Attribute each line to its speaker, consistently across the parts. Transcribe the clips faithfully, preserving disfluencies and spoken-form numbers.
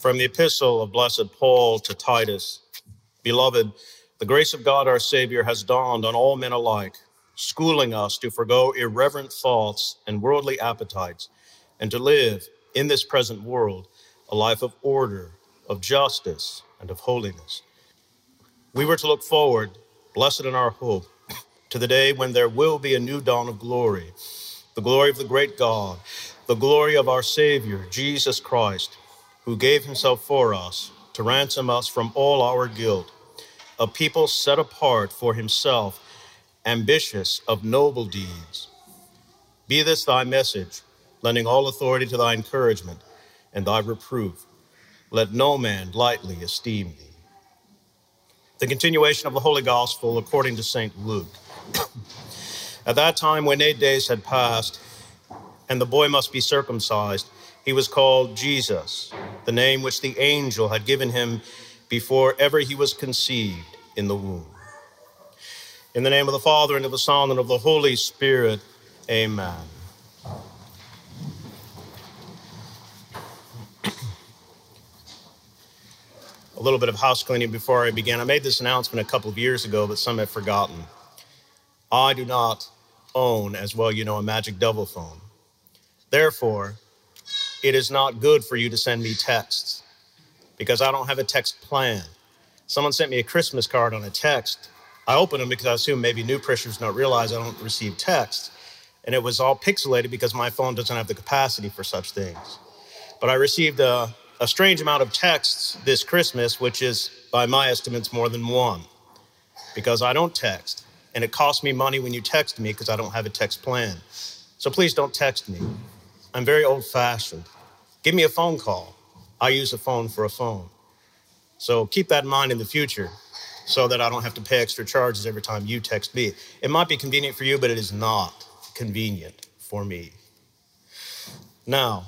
Speaker 1: From the epistle of blessed Paul to Titus, beloved, the grace of God our Savior has dawned on all men alike, schooling us to forgo irreverent thoughts and worldly appetites, and to live in this present world a life of order, of justice, and of holiness. We were to look forward, blessed in our hope, to the day when there will be a new dawn of glory, the glory of the great God, the glory of our Savior, Jesus Christ, who gave himself for us to ransom us from all our guilt, a people set apart for himself, ambitious of noble deeds. Be this thy message, lending all authority to thy encouragement and thy reproof. Let no man lightly esteem thee. The continuation of the Holy Gospel according to Saint Luke. At that time, when eight days had passed, and the boy must be circumcised, he was called Jesus, the name which the angel had given him before ever he was conceived in the womb. In the name of the Father, and of the Son, and of the Holy Spirit, amen. A little bit of house cleaning before I begin. I made this announcement a couple of years ago, but some have forgotten. I do not own, as well you know, a magic double phone. Therefore, it is not good for you to send me texts because I don't have a text plan. Someone sent me a Christmas card on a text. I opened them because I assumed maybe new parishioners don't realize I don't receive texts. And it was all pixelated because my phone doesn't have the capacity for such things. But I received a, a strange amount of texts this Christmas, which is, by my estimates, more than one, because I don't text. And it costs me money when you text me because I don't have a text plan. So please don't text me. I'm very old-fashioned. Give me a phone call. I use a phone for a phone. So keep that in mind in the future so that I don't have to pay extra charges every time you text me. It might be convenient for you, but it is not convenient for me. Now,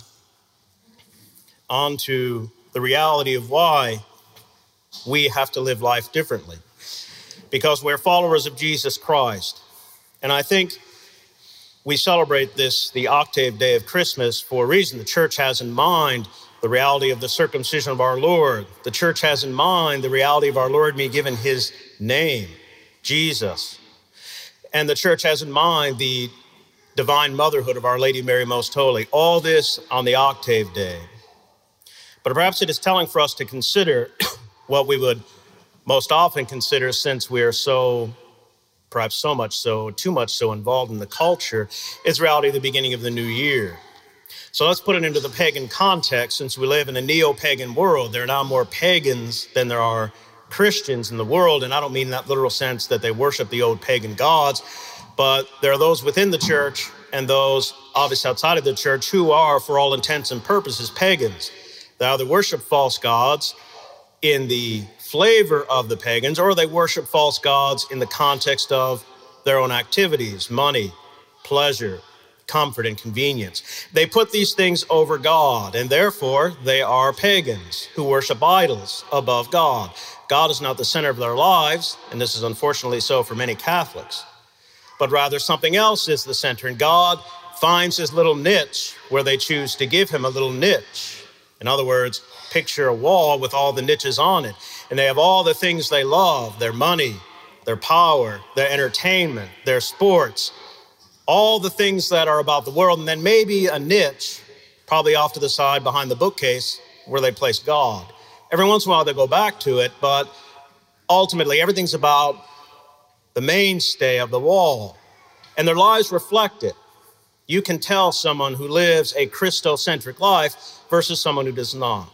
Speaker 1: on to the reality of why we have to live life differently. Because we're followers of Jesus Christ. And I think we celebrate this, the octave day of Christmas, for a reason. The church has in mind the reality of the circumcision of our Lord. The church has in mind the reality of our Lord being given his name, Jesus. And the church has in mind the divine motherhood of Our Lady Mary Most Holy. All this on the octave day. But perhaps it is telling for us to consider what we would most often consider, since we are so, perhaps so much so, too much so involved in the culture, is reality of the beginning of the new year. So let's put it into the pagan context. Since we live in a neo-pagan world, there are now more pagans than there are Christians in the world. And I don't mean in that literal sense that they worship the old pagan gods, but there are those within the church and those obviously outside of the church who are, for all intents and purposes, pagans. They either worship false gods in the flavor of the pagans, or they worship false gods in the context of their own activities, money, pleasure, comfort, and convenience. They put these things over God, and therefore they are pagans who worship idols above God. God is not the center of their lives, and this is unfortunately so for many Catholics, but rather something else is the center, and God finds his little niche where they choose to give him a little niche. In other words, picture a wall with all the niches on it. And they have all the things they love, their money, their power, their entertainment, their sports, all the things that are about the world. And then maybe a niche, probably off to the side behind the bookcase, where they place God. Every once in a while they go back to it, but ultimately everything's about the mainstay of the wall. And their lives reflect it. You can tell someone who lives a Christocentric life versus someone who does not.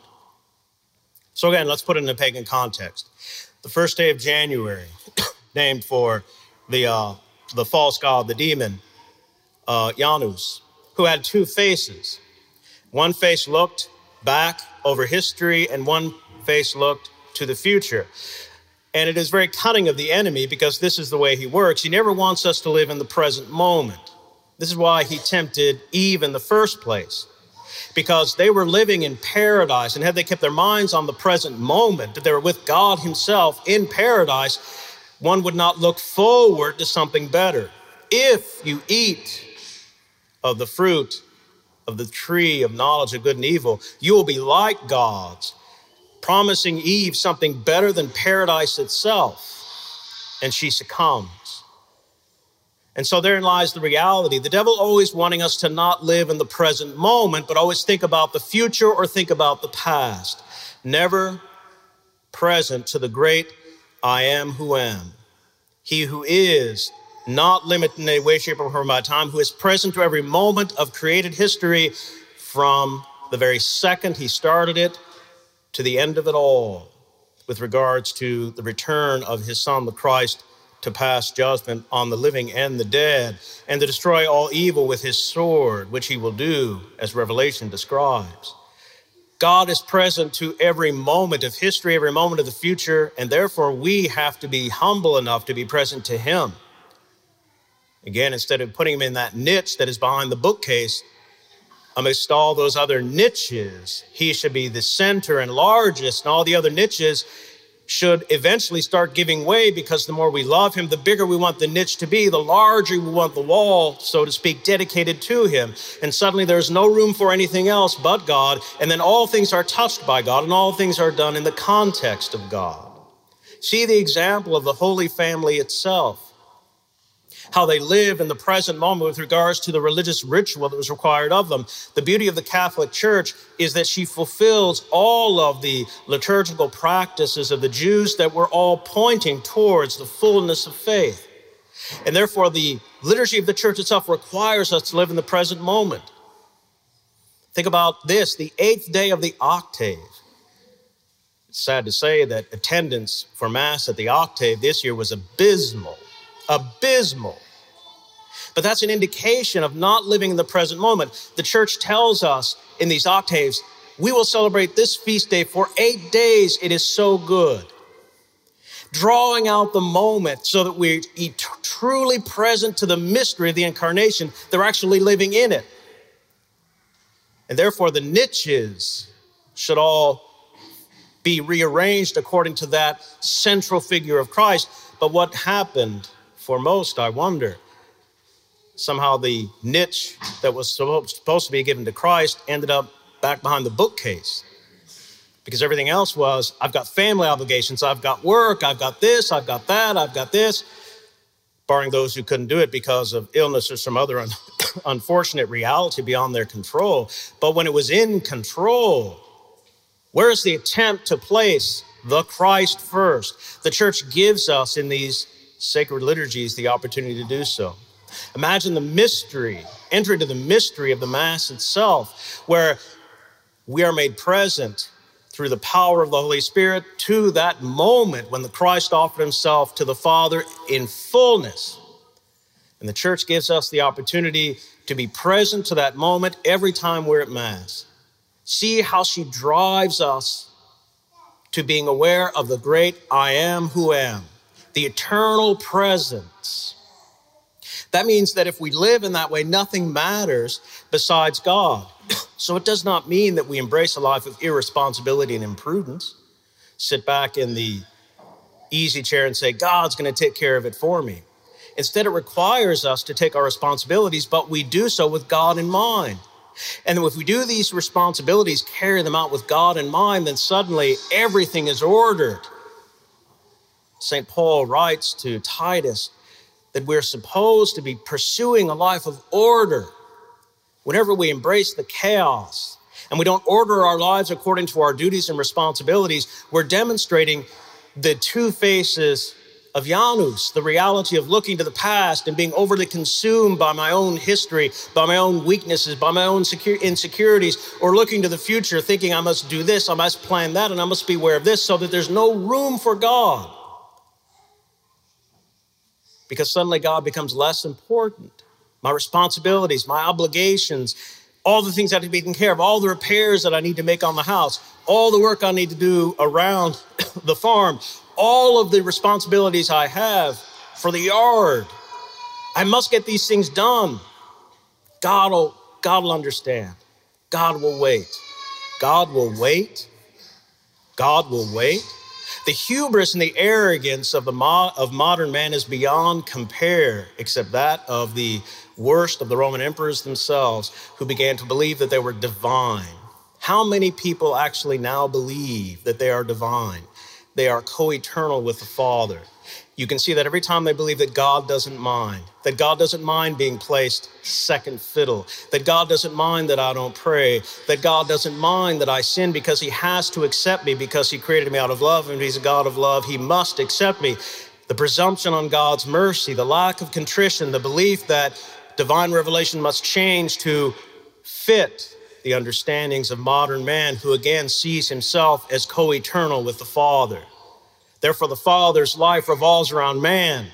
Speaker 1: So again, let's put it in a pagan context. The first day of January, named for the uh, the false god, the demon, uh, Janus, who had two faces. One face looked back over history, and one face looked to the future. And it is very cunning of the enemy, because this is the way he works. He never wants us to live in the present moment. This is why he tempted Eve in the first place, because they were living in paradise, and had they kept their minds on the present moment, that they were with God himself in paradise, one would not look forward to something better. If you eat of the fruit of the tree of knowledge of good and evil, you will be like gods, promising Eve something better than paradise itself, and she succumbs. And so therein lies the reality. The devil always wanting us to not live in the present moment, but always think about the future or think about the past. Never present to the great I am who am. He who is not limited in any way, shape, or form by time, who is present to every moment of created history from the very second he started it to the end of it all, with regards to the return of his Son, the Christ, to pass judgment on the living and the dead, and to destroy all evil with his sword, which he will do, as Revelation describes. God is present to every moment of history, every moment of the future, and therefore we have to be humble enough to be present to him. Again, instead of putting him in that niche that is behind the bookcase, amidst all those other niches, he should be the center and largest, and all the other niches should eventually start giving way, because the more we love him, the bigger we want the niche to be, the larger we want the wall, so to speak, dedicated to him. And suddenly there's no room for anything else but God. And then all things are touched by God, and all things are done in the context of God. See the example of the Holy Family itself, how they live in the present moment with regards to the religious ritual that was required of them. The beauty of the Catholic Church is that she fulfills all of the liturgical practices of the Jews that were all pointing towards the fullness of faith. And therefore, the liturgy of the church itself requires us to live in the present moment. Think about this, the eighth day of the octave. It's sad to say that attendance for Mass at the octave this year was abysmal. Abysmal. But that's an indication of not living in the present moment. The church tells us in these octaves, we will celebrate this feast day for eight days. It is so good. Drawing out the moment so that we're truly present to the mystery of the incarnation. They're actually living in it. And therefore the niches should all be rearranged according to that central figure of Christ. But what happened for most, I wonder, somehow the niche that was supposed to be given to Christ ended up back behind the bookcase, because everything else was, I've got family obligations, I've got work, I've got this, I've got that, I've got this, barring those who couldn't do it because of illness or some other un- unfortunate reality beyond their control. But when it was in control, where's the attempt to place the Christ first? The church gives us in these sacred liturgies the opportunity to do so. Imagine the mystery, enter into the mystery of the Mass itself, where we are made present through the power of the Holy Spirit to that moment when the Christ offered himself to the Father in fullness. And the church gives us the opportunity to be present to that moment every time we're at Mass. See how she drives us to being aware of the great I am who am, the eternal presence. That means that if we live in that way, nothing matters besides God. So it does not mean that we embrace a life of irresponsibility and imprudence, sit back in the easy chair and say, God's going to take care of it for me. Instead, it requires us to take our responsibilities, but we do so with God in mind. And if we do these responsibilities, carry them out with God in mind, then suddenly everything is ordered. Saint Paul writes to Titus that we're supposed to be pursuing a life of order. Whenever we embrace the chaos and we don't order our lives according to our duties and responsibilities, we're demonstrating the two faces of Janus, the reality of looking to the past and being overly consumed by my own history, by my own weaknesses, by my own secure insecurities, or looking to the future thinking I must do this, I must plan that, and I must be aware of this, so that there's no room for God. Because suddenly God becomes less important. My responsibilities, my obligations, all the things I have to be taken care of, all the repairs that I need to make on the house, all the work I need to do around the farm, all of the responsibilities I have for the yard. I must get these things done. God will, God will understand. God will wait. God will wait. God will wait. The hubris and the arrogance of the mo- of modern man is beyond compare, except that of the worst of the Roman emperors themselves, who began to believe that they were divine. How many people actually now believe that they are divine? They are co-eternal with the Father. You can see that every time they believe that God doesn't mind, that God doesn't mind being placed second fiddle, that God doesn't mind that I don't pray, that God doesn't mind that I sin because he has to accept me because he created me out of love, and he's a God of love, he must accept me. The presumption on God's mercy, the lack of contrition, the belief that divine revelation must change to fit the understandings of modern man, who again sees himself as co-eternal with the Father. Therefore, the Father's life revolves around man,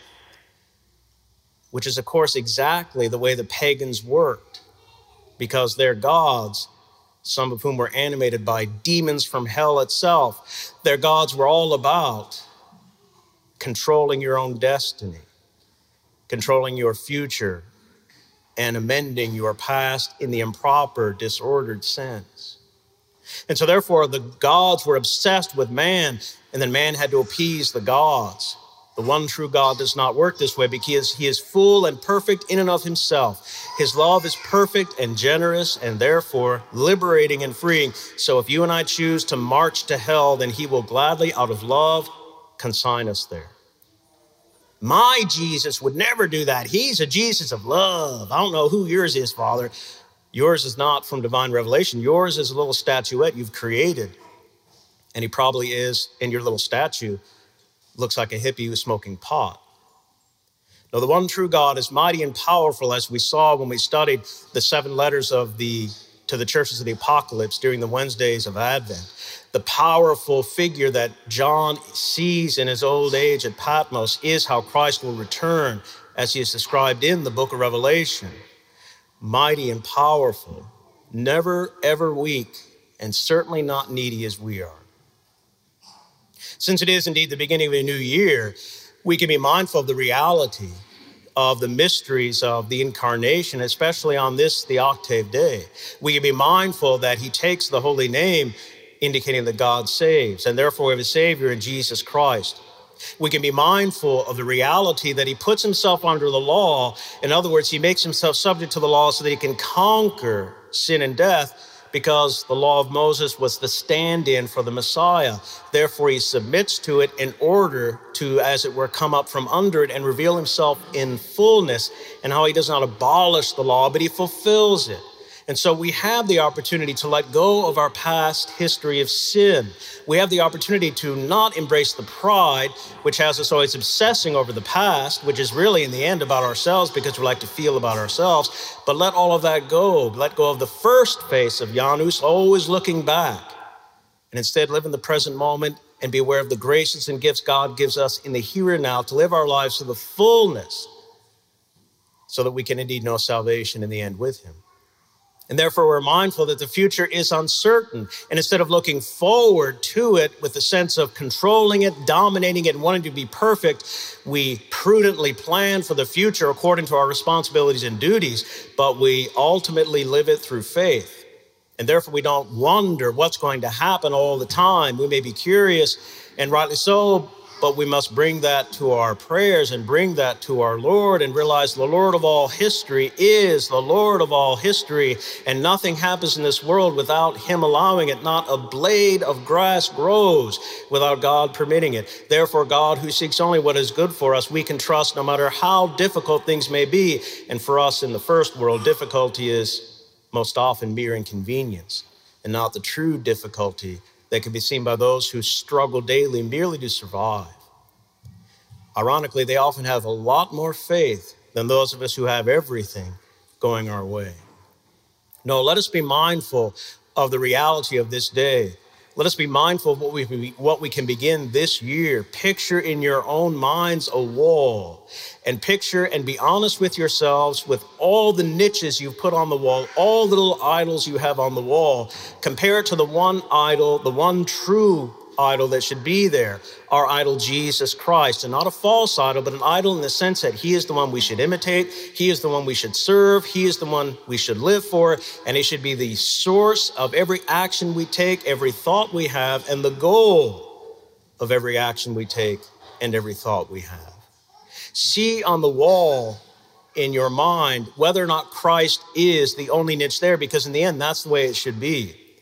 Speaker 1: which is, of course, exactly the way the pagans worked, because their gods, some of whom were animated by demons from hell itself, their gods were all about controlling your own destiny, controlling your future, and amending your past in the improper, disordered sense. And so therefore, the gods were obsessed with man, and then man had to appease the gods. The one true God does not work this way because he is full and perfect in and of himself. His love is perfect and generous and therefore liberating and freeing. So if you and I choose to march to hell, then he will gladly, out of love, consign us there. My Jesus would never do that. He's a Jesus of love. I don't know who yours is, Father. Yours is not from divine revelation. Yours is a little statuette you've created. And he probably is, in your little statue, looks like a hippie who's smoking pot. No, the one true God is mighty and powerful, as we saw when we studied the seven letters of the to the churches of the apocalypse during the Wednesdays of Advent. The powerful figure that John sees in his old age at Patmos is how Christ will return, as he is described in the book of Revelation. Mighty and powerful, never ever weak, and certainly not needy as we are. Since it is indeed the beginning of a new year, we can be mindful of the reality of the mysteries of the incarnation, especially on this, the octave day. We can be mindful that he takes the holy name, indicating that God saves, and therefore we have a Savior in Jesus Christ. We can be mindful of the reality that he puts himself under the law. In other words, he makes himself subject to the law so that he can conquer sin and death, because the law of Moses was the stand-in for the Messiah. Therefore, he submits to it in order to, as it were, come up from under it and reveal himself in fullness, and how he does not abolish the law, but he fulfills it. And so we have the opportunity to let go of our past history of sin. We have the opportunity to not embrace the pride, which has us always obsessing over the past, which is really in the end about ourselves because we like to feel about ourselves, but let all of that go. Let go of the first face of Janus, always looking back, and instead live in the present moment and be aware of the graces and gifts God gives us in the here and now to live our lives to the fullness so that we can indeed know salvation in the end with him. And therefore, we're mindful that the future is uncertain. And instead of looking forward to it with the sense of controlling it, dominating it, and wanting to be perfect, we prudently plan for the future according to our responsibilities and duties, but we ultimately live it through faith. And therefore, we don't wonder what's going to happen all the time. We may be curious, and rightly so, but we must bring that to our prayers and bring that to our Lord and realize the Lord of all history is the Lord of all history, and nothing happens in this world without him allowing it. Not a blade of grass grows without God permitting it. Therefore, God, who seeks only what is good for us, we can trust no matter how difficult things may be. And for us in the first world, difficulty is most often mere inconvenience and not the true difficulty that can be seen by those who struggle daily merely to survive. Ironically, they often have a lot more faith than those of us who have everything going our way. No, let us be mindful of the reality of this day. Let us be mindful of what we, what we can begin this year. Picture in your own minds a wall, and picture and be honest with yourselves with all the niches you've put on the wall, all the little idols you have on the wall. Compare it to the one idol, the one true idol that should be there, our idol Jesus Christ, and not a false idol, but an idol in the sense that he is the one we should imitate, he is the one we should serve, he is the one we should live for, and he should be the source of every action we take, every thought we have, and the goal of every action we take and every thought we have. See on the wall in your mind whether or not Christ is the only niche there, because in the end, that's the way it should be.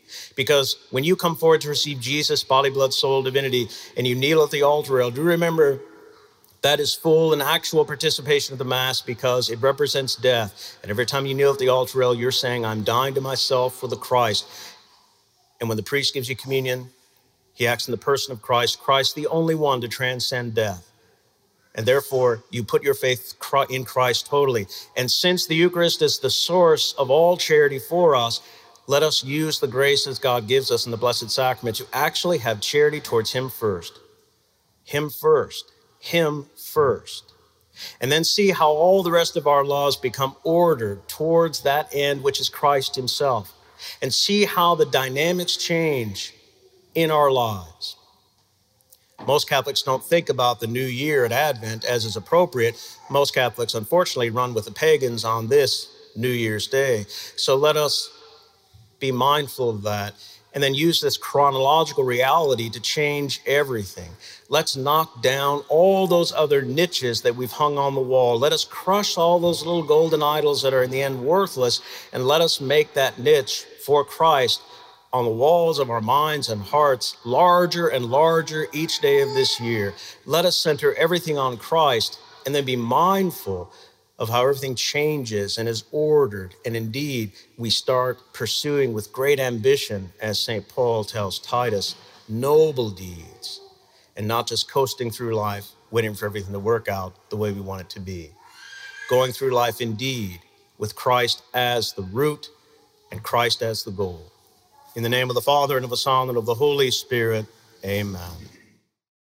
Speaker 1: Because when you come forward to receive Jesus, body, blood, soul, divinity, and you kneel at the altar rail, do remember that is full and actual participation of the Mass, because it represents death. And every time you kneel at the altar rail, you're saying, I'm dying to myself for the Christ. And when the priest gives you communion, he acts in the person of Christ, Christ the only one to transcend death. And therefore, you put your faith in Christ totally. And since the Eucharist is the source of all charity for us, let us use the graces God gives us in the Blessed Sacrament to actually have charity towards him first. Him first. Him first. And then see how all the rest of our laws become ordered towards that end, which is Christ himself. And see how the dynamics change in our lives. Most Catholics don't think about the new year at Advent as is appropriate. Most Catholics, unfortunately, run with the pagans on this New Year's Day. So let us be mindful of that and then use this chronological reality to change everything. Let's knock down all those other niches that we've hung on the wall. Let us crush all those little golden idols that are in the end worthless, and let us make that niche for Christ on the walls of our minds and hearts larger and larger each day of this year. Let us center everything on Christ and then be mindful of how everything changes and is ordered. And indeed, we start pursuing with great ambition, as Saint Paul tells Titus, noble deeds, and not just coasting through life, waiting for everything to work out the way we want it to be. Going through life indeed with Christ as the root and Christ as the goal. In the name of the Father, and of the Son, and of the Holy Spirit, amen.